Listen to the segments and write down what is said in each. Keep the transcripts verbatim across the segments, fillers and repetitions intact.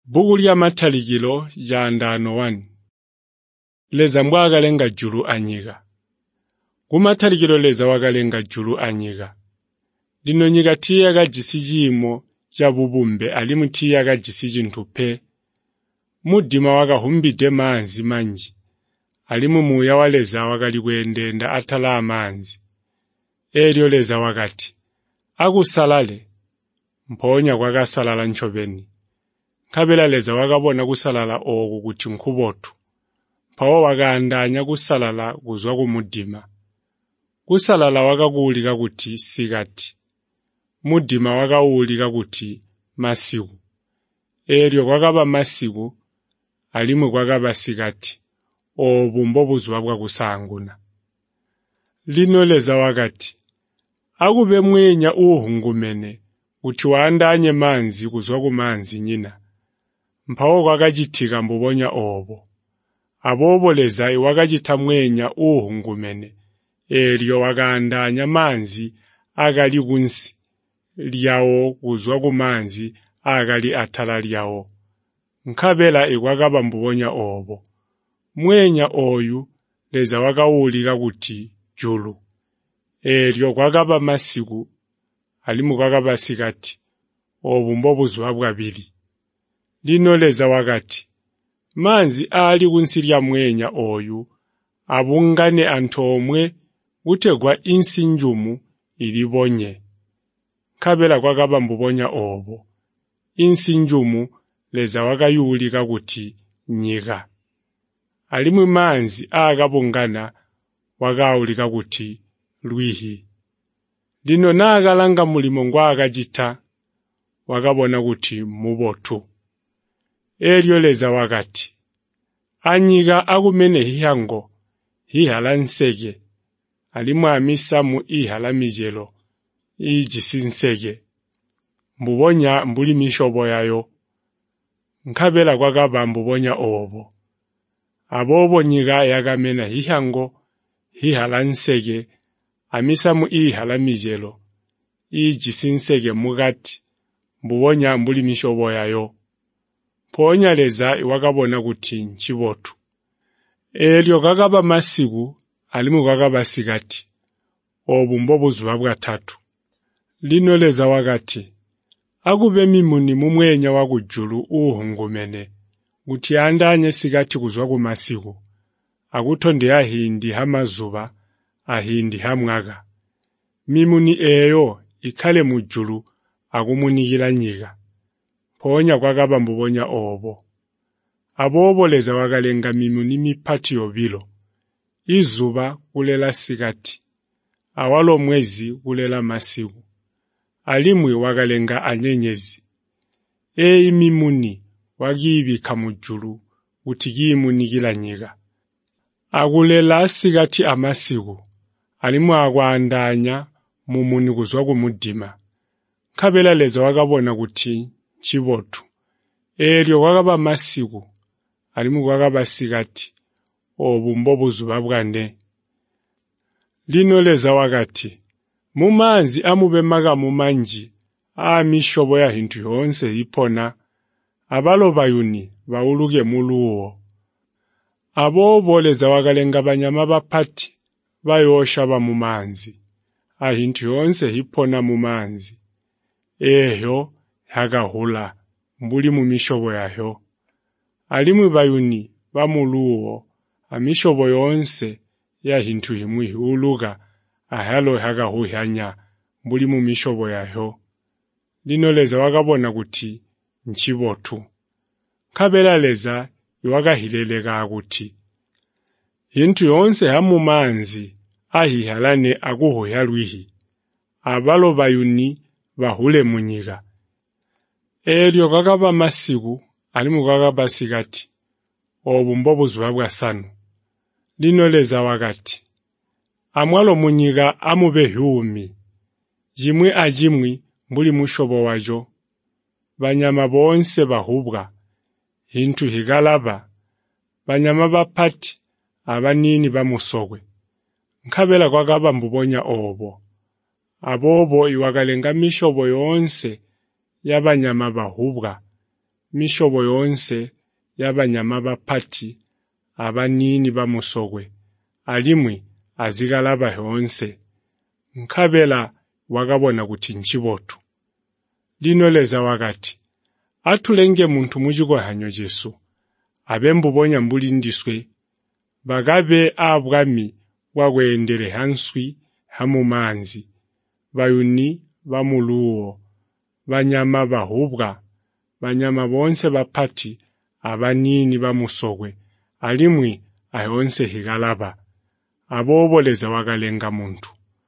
Buku lya mathalikilo lya ndano wani. Leza mbwakalenga julu anyika. Kumathalikilo leza wakalenga julu anyika. Lino nyika tiya kajisi chimo cha bubumbe alimu tiya kajisi chinthu phe. Mudima wakahumbide manzi manji. Alimu muya waleza wakali kuendenda athala amanzi. Elyo leza wakati. Akusalale. Mponya kwakasalala nchobeni. Kabela leza wakabona kusalala oku kuti nkhubotu. Pawo wakaandanya kusalala kuzwa kumudima. Kusalala wakakuulika kuti sikati. Mudima wakaulika kuti masiku. Elyo kwakaba masiku alimu kwakaba sikati. Obu mbobuzwa bwakusanguna. Lino leza wakati. Akube mwenya uhungumene kuti waandanye manzi kuzwa kumanzi nyina. Mpawo kwakachitika mbubonya obo. Abobo leza iwakachita mwenya uhungumene. Elyo wakaandanya manzi akali kunsi lyawo kuzwa kumanzi akali athala lyawo. Nkabela ikwakaba mbubonya obo. Mwenya oyu leza wakaulika kuti julu. Elyo kwakaba masiku alimu kwakaba sikati. Obu mbobuzwa bwabili. Lino leza wakati. Manzi ali kunsi lya mwenya oyu abungane antomwe utegwa insi njumu ilibonye. Kabela kwakaba mbubonya obo. Insi njumu leza wakayulika kuti nyika. Alimu manzi akabungana wakaulika kuti lwihi. Lino nakalanga mulimo ngwakachita wakabona kuti mubotu. Elyo leza wakati. Anyika akumene hihango hihala nseke. Alimu amisamu ihala mijelo ijisinseke. Mbubonya mbuli mishobo yayo. Nkabela kwakaba mbubonya obo. Abobo nyika yakamena hihango hihala nseke. Amisamu ihala mijelo ijisinseke mugati. Mbubonya mbuli mishobo yayo. Ponya leza iwakabona kuti nchibotu. Elyo kakaba masiku alimu kakaba sikati. Obu mbobuzwa bwatatu. Lino leza wakati. Akube mimuni mumwenya wakujulu uhungumene. Kuti andanye sikati kuzwa kumasiku. Akutonde ahindi hamazuba ahindi hamwaka. Mimuni eyo ikale mujulu akumunikila nyika. Ponya kwakaba mbubonya obo. Abobo leza wakalenga mimuni mipati yobilo. Izuba kulela sikati. Awalo mwezi kulela masiku. Alimwe wakalenga anyenyezi. Ei mimuni wakibika mujulu utikimunikila nyika. Akulela sikati amasiku. Alimu akwaandanya mumuni kuzwa kumudima. Kabela leza wakabona kuti chibotu. Elyo kwakaba masiku. Alimu kwakaba sikati. Obu mbobuzwa bwane. Lino leza wakati. Mumanzi amubemaga mumanji. Amishobo ya hintu yonse ipona. Abalo bayuni bauluke muluo. Abobo leza wakalenga banyama bapati. Bayosha ba mumanzi. Ahintu yonse ipona mumanzi. Ehyo hakahula mbuli mumishobo yayo. Alimu bayuni bamuluo amishobo yonse ya hintu himwi huluga ahalo hakahuhanya mbuli mumishobo yayo. Lino leza wakabona kuti nchibotu. Kabela leza iwakahileleka kuti. Hintu yonse hamumanzi ahihalane akuhoya lwihi. Abalo bayuni bahule munyika. Elyo kakaba masiku alimu kakaba sikati. Obu mbobuzwa bwasanu. Lino leza wakati. Amwalo munyika amube humi. Jimwe ajimwi mbuli mushobo wajo. Banyama bonse bahubwa. Hintu higalaba. Banyama bapati abanini bamusogwe. Nkabela kwakaba mbubonya obo. Abobo iwakalenga mishobo yonse yabanyama bahubwa. mishobo yonse y'abanyama bapati abanini bamusogwe alimwi azigalaba yonse nkabela wakabona kuti nchibotu. Lino leza wakati atulenge muntu mujigwahanyo Jesu abembubonya mbulindiswe bagabe abwami wagwendere hanswi hamumanzi bayuni bamuluo banyama bahubwa banyama bonse bapati abanini bamusogwe alimwi ayonse higalaba aboboleza wagalenga muntu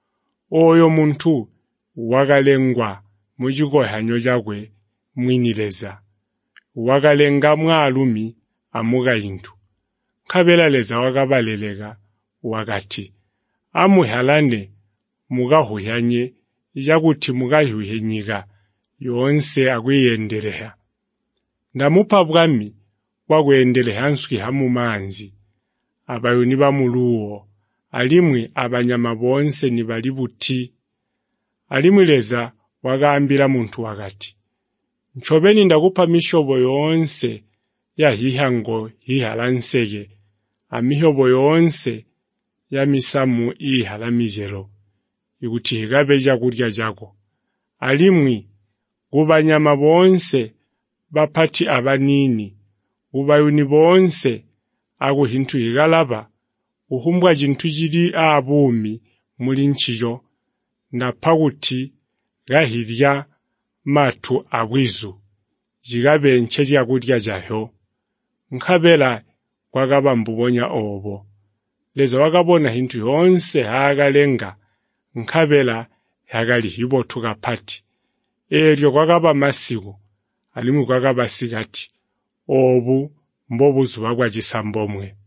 oyo muntu wagalengwa mujigwahanyo jagwe mwinileza wagalenga mwalumi amuga intu kabela leza wagabalelega wagati amuhalane mugahuhanye yaguti mugahuhenyiga yonse agwiyendereha ndamupa bwami wagwendere hanswi hamumanzi abayuni bamuluo alimwi abanyama bonse ni balibuti alimwi leza wagambira muntu wagati nchobeni ndakupa mishobo yonse ya hihango hihalansege amihobo yonse ya misamu ihalamijero ikuti higabe jakurya jago alimwi gubanyama bonse bapati abanini ubayuni bonse agu hintu higalaba uhumbwa jintu jiri abumi muri nchijo na paguti gahirya matu abwizu jigabe ncheji agurya jaho nkabela kwagaba mbubonya obo leza wagabona hintu yonse hagalenga nkabela hagali hibo tugapati eryo kwagaba masigo alimu kwagaba sigati obu mbobuzu bagwa jisambomwe.